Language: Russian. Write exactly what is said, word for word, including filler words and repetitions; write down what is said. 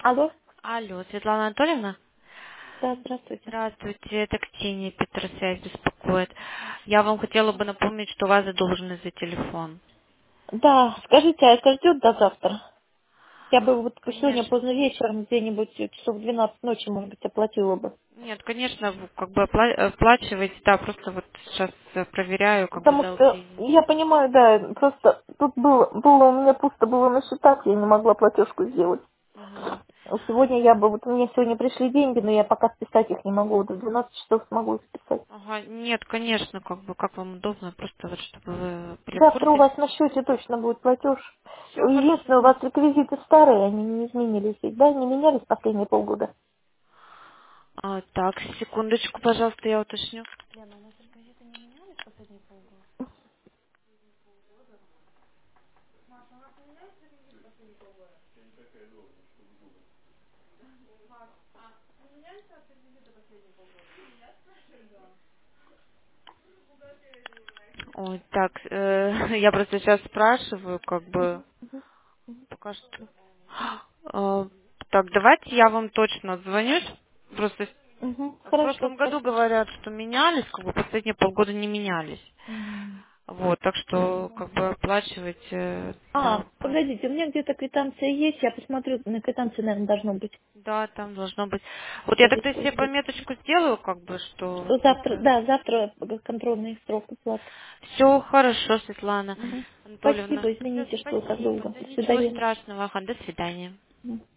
Алло, Алло, Светлана Анатольевна? да, здравствуйте. Здравствуйте, это Ксения, Петросвязь беспокоит. Я вам хотела бы напомнить, что у вас задолженность за телефон. Да, скажите, а это ждет до завтра? Я бы вот сегодня Конечно. поздно вечером, где-нибудь часов в двенадцать ночи, может быть, оплатила бы. Нет, конечно, вы как бы опла- оплачиваете, да, просто вот сейчас э, проверяю, как бы Потому дал что, деньги. я понимаю, да, просто тут было, было у меня пусто было на счетах, я не могла платежку сделать. Мгм. А сегодня я бы, вот мне сегодня пришли деньги, но я пока списать их не могу, вот в двенадцать часов смогу их списать. Ага, нет, конечно, как бы, как вам удобно, просто вот, чтобы вы были в Завтра у курсе. вас на счете точно будет платеж. Все хорошо. Единственное, у вас реквизиты старые, они не изменились, ведь, да, не менялись последние полгода. А, так, секундочку, пожалуйста, я уточню. Ой, так, э, я просто сейчас спрашиваю, как бы, пока что. Э, Так, давайте я вам точно отзвонюсь. Просто Угу, в хорошо, прошлом году спасибо. говорят, что менялись, как бы последние полгода не менялись. М. Вот, так что как бы оплачивайте, А, да, по- погодите, у меня где-то квитанция есть, я посмотрю, на квитанции, наверное, должно быть. да, там должно быть. Вот я Сейчас тогда себе пометочку сделаю, как бы, что Что завтра, это да, завтра контрольный срок уплаты. все хорошо, Светлана Мгм. Анатольевна. Спасибо, Все, извините, что так спасибо. долго. Да До ничего свидания. страшного. Ага, до свидания. Мгм.